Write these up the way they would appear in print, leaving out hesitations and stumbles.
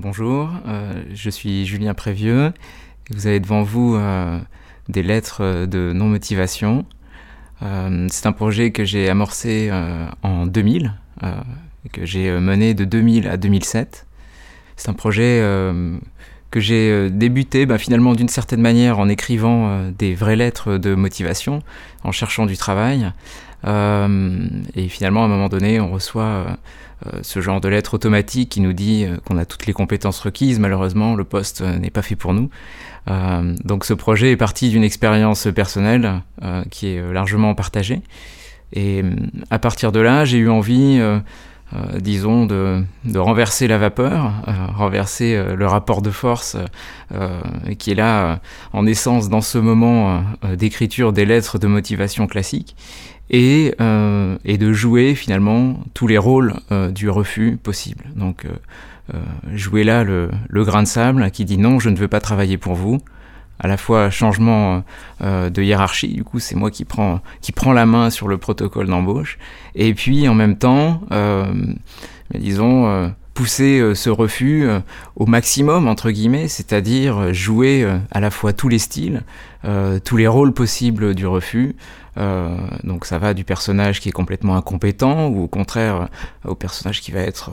Bonjour, je suis Julien Prévieux. Vous avez devant vous des lettres de non-motivation. C'est un projet que j'ai amorcé en 2000, que j'ai mené de 2000 à 2007. C'est un projet que j'ai débuté finalement d'une certaine manière en écrivant des vraies lettres de motivation, en cherchant du travail. Et finalement, à un moment donné, on reçoit ce genre de lettre automatique qui nous dit qu'on a toutes les compétences requises. Malheureusement, le poste n'est pas fait pour nous. Donc ce projet est parti d'une expérience personnelle qui est largement partagée. Et à partir de là, j'ai eu envie, disons, de renverser la vapeur, renverser le rapport de force qui est là en essence dans ce moment d'écriture des lettres de motivation classiques. Et de jouer finalement tous les rôles du refus possible. Donc jouer là le grain de sable qui dit non, je ne veux pas travailler pour vous. À la fois changement de hiérarchie, du coup c'est moi qui prends la main sur le protocole d'embauche. Et puis en même temps, disons, pousser ce refus au maximum, entre guillemets, c'est-à-dire jouer à la fois tous les styles, tous les rôles possibles du refus. Donc ça va du personnage qui est complètement incompétent ou au contraire au personnage qui va être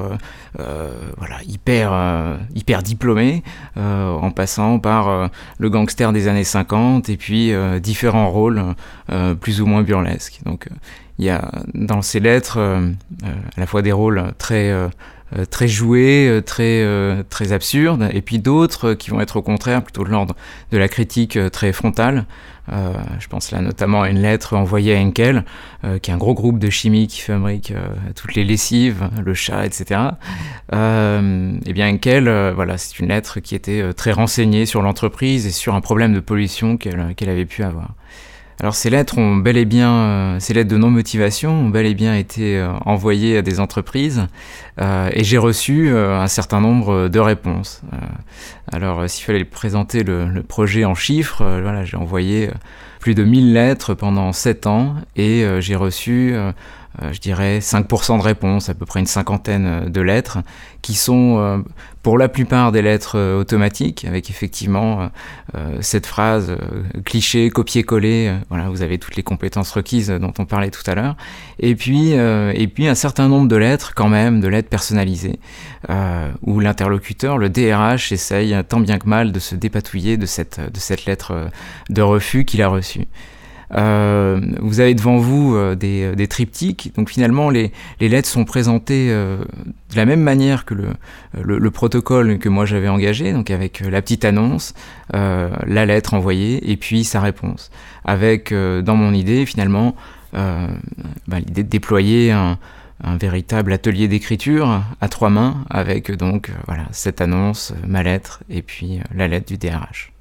hyper diplômé, en passant par le gangster des années 50 et puis différents rôles plus ou moins burlesques. Donc il y a dans ces lettres à la fois des rôles très joués, très absurdes, et puis d'autres qui vont être au contraire plutôt de l'ordre de la critique très frontale. Je pense là notamment à une lettre envoyée à Henkel, qui est un gros groupe de chimie qui fabrique toutes les lessives, le chat, etc. Et bien Henkel, c'est une lettre qui était très renseignée sur l'entreprise et sur un problème de pollution qu'elle avait pu avoir. Alors ces lettres ces lettres de non-motivation ont bel et bien été envoyées à des entreprises et j'ai reçu un certain nombre de réponses. Alors s'il fallait présenter le projet en chiffres, j'ai envoyé plus de 1000 lettres pendant 7 ans et j'ai reçu je dirais 5% de réponses, à peu près une cinquantaine de lettres, qui sont pour la plupart des lettres automatiques, avec effectivement cette phrase cliché, copier-coller, vous avez toutes les compétences requises dont on parlait tout à l'heure, et puis un certain nombre de lettres quand même, de lettres personnalisées, où l'interlocuteur, le DRH, essaye tant bien que mal de se dépatouiller de cette lettre de refus qu'il a reçue. Vous avez devant vous des triptyques, donc finalement les lettres sont présentées de la même manière que le protocole que moi j'avais engagé, donc avec la petite annonce, la lettre envoyée et puis sa réponse, avec dans mon idée finalement l'idée de déployer un véritable atelier d'écriture à 3 mains avec donc cette annonce, ma lettre et puis la lettre du DRH.